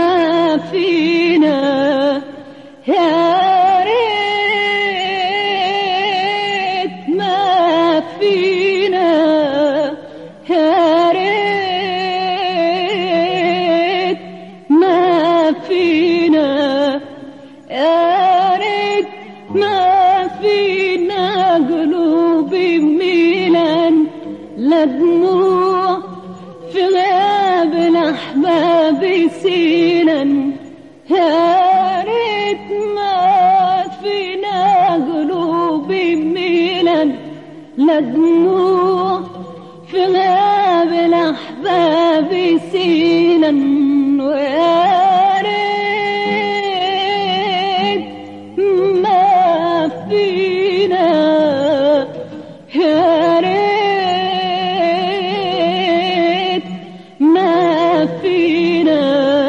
ما فينا، يا ريت ما فينا، يا ريت ما فينا، يا ريت ما فينا قلوب ميلان لا دموع في غياب الأحباب سيلا، يا ريت ما فينا قلوب ميلا لا دموع في غياب الأحباب سيلا، ويا ريت ما فينا، يا ريت ما فينا،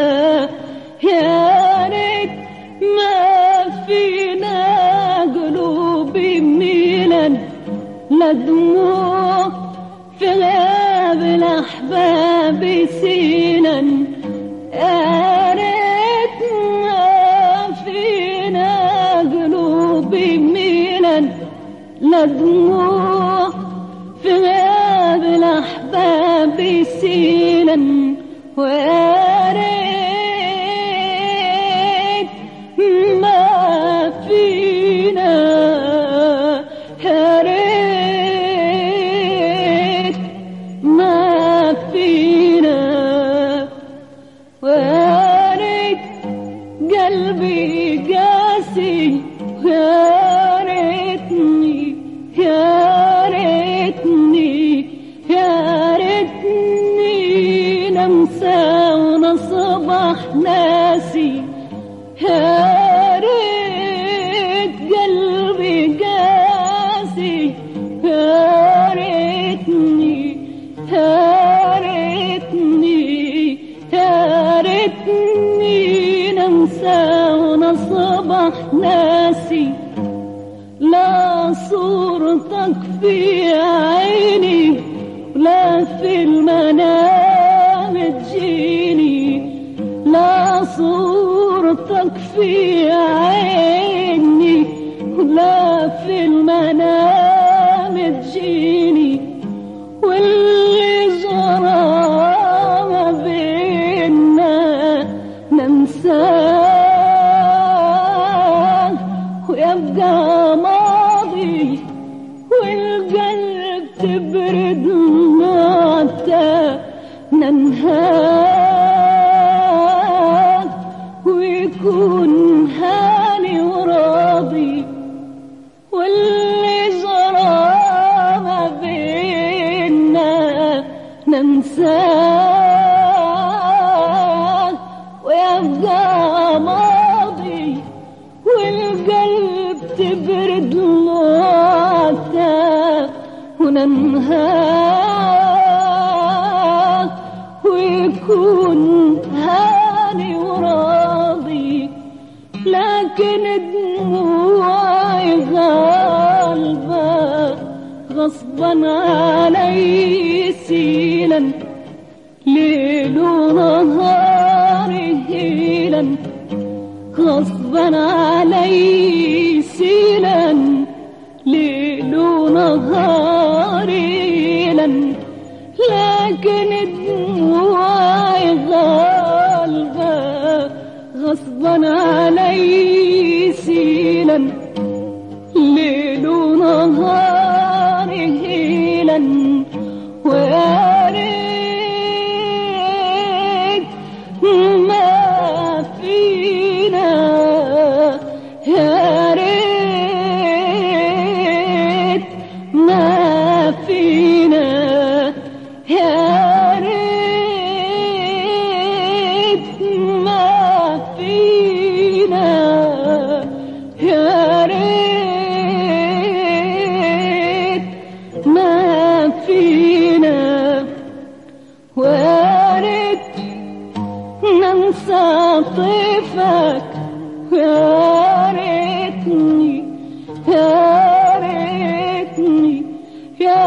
يا ريت ما فينا قلوب ميلا لا دموع في غياب الأحباب سيلا، يا ريت ما فينا قلوب ميلا لا دموع في غياب الأحباب سيلا، ويا ريت ما فينا، يا ريت ما فينا، ويا ريت قلبي قاسي، يا ريتني يا ريتني يا ريتني نمسى ونصبح ناسي، يا ريت قلبي قاسي، يا ريتني يا ريتني يا ريتني نمسى ونصبح ناسي، لا صورتك في عيني ولا في المنام تجيني، لا صورتك في عيني ولا في المنام تجيني، واللي جرى ما بينا ننساه ويبقى ماضي، والقلب تبرد متى ننهاه ويكون هاني وراضي، واللي جرى ما بينا ننساه ويبقى ماضي، والقلب تبرد متى وننهاه ويكون هاني وراضي، لكن دموعي غالبة غصبا علي سيلا، ليل ونهار هيلا غصبا علي سيلا، ليل ونهار هيلا، لكن دموعي غالبة غصبا علي سيلا، ليل ونهار هيلا، ويا ريت ما فينا، يا ريت ما فينا، يا ريت ما فينا، يا ريت ما فينا، ويا ريت ننسى طيفك، يا ريتني يا ريتني يا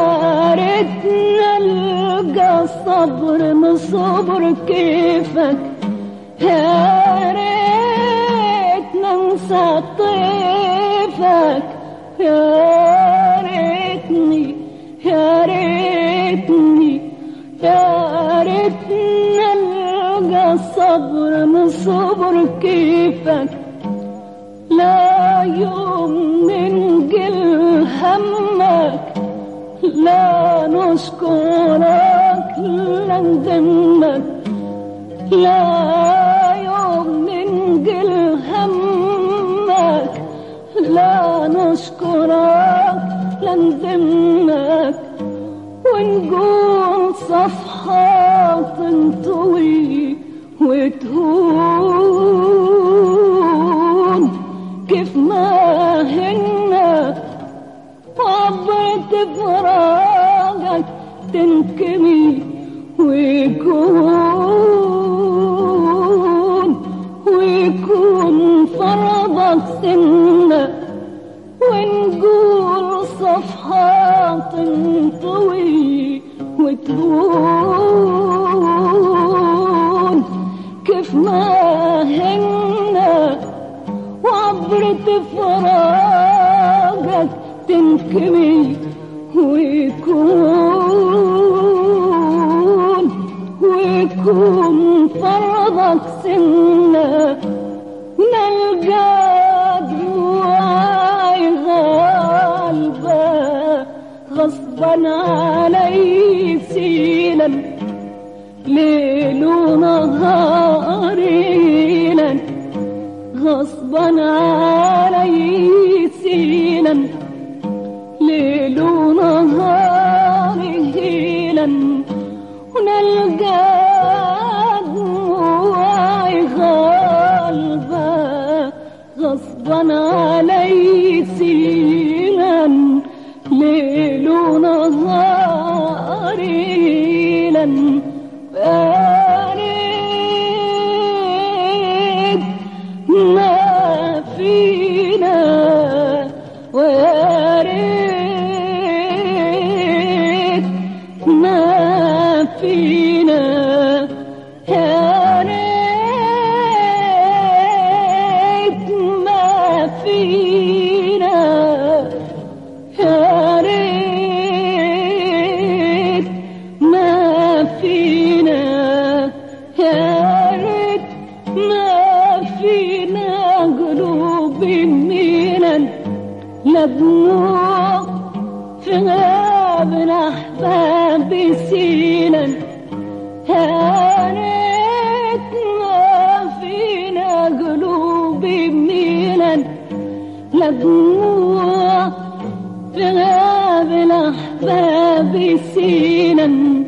ريتنا نلقى صبر من صبر كيفك، يا ريت ننسى طيفك، يا ريتني يا ريتني يا ريت نلقى صبر نصبر كيفك، لا يوم ننقل همك، لا نشكرك لا ندمك، لا يوم ننقل همك، لا نشكرك لا ندمك، ونقول صفحات تنطوي وتهون كيف ما هنا، وعبرت فراقك تنكمي ويكون فرضك سنة، ونقول صفحات تنطوي وتهون كيف ما هنا، وعبرت فراقك تنكمي ويكون فرضك سنة، نلقى دموعي غالبة غصبا علي سيلا، ليل ونهار ليلا غصبا علي سيلا، ليل ونهار ليلا، ونلقى دموعي غالبة غصبا علي سيلا، ليل ونهار ليلا، يا ريت ما فينا، ويا ريت ما فينا، يا ريت ما فينا، يا ريت ما فينا، يا ريت ما فينا قلوب ميلا، لا دموع في غاب الأحباب سيلا، يا ريت ما فينا قلوب ميلا، لا دموع في غاب الأحباب سيلا.